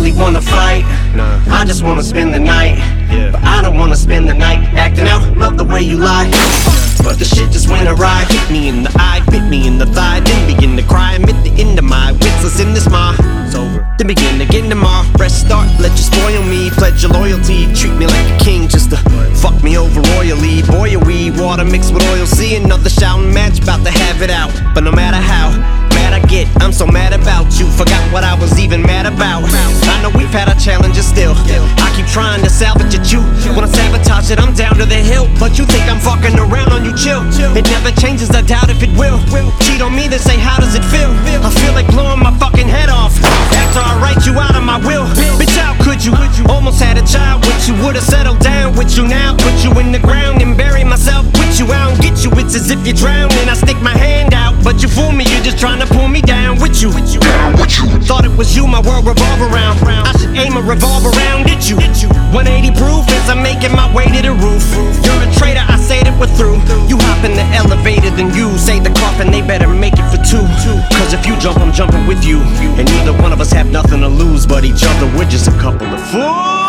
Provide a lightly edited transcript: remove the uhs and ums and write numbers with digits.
really wanna fight. I just wanna spend the night, but I don't wanna spend the night acting out. Love the way you lie, but the shit just went awry. Hit me in the eye, bit me in the thigh, then begin to cry. I'm at the end of my wits, listen this ma. It's over. Then begin again tomorrow. Fresh start, let you spoil me. Pledge your loyalty, treat me like a king just to fuck me over royally. Boy, are we water mixed with oil. See another shouting match, about to have it out. But no matter how mad I get, I'm so mad about you. Forgot what I was even mad about. I know we've had our challenges still. I keep trying to salvage at you. When I sabotage it, I'm down to the hill. But you think I'm fucking around on you, chill. It never changes, I doubt if it will. Cheat on me, then say how does it feel? I feel like blowing my fucking head off after I write you out of my will. Bitch, how could you? Almost had a child with you. Would've settled down with you now. Put you in the ground and bury myself with you. I don't get you, it's as if you're drowning. I stick my hand out, but you fool me, you're just trying to pull me down with you. Thought it was you my world revolve around. I should aim a revolver around at you. 180 proof as I'm making my way to the roof. You're a traitor, I say that we're through. You hop in the elevator, then you say the coffin, they better make it for two. Cause if you jump, I'm jumping with you. And neither one of us have nothing to lose but each other. We're just a couple of fools.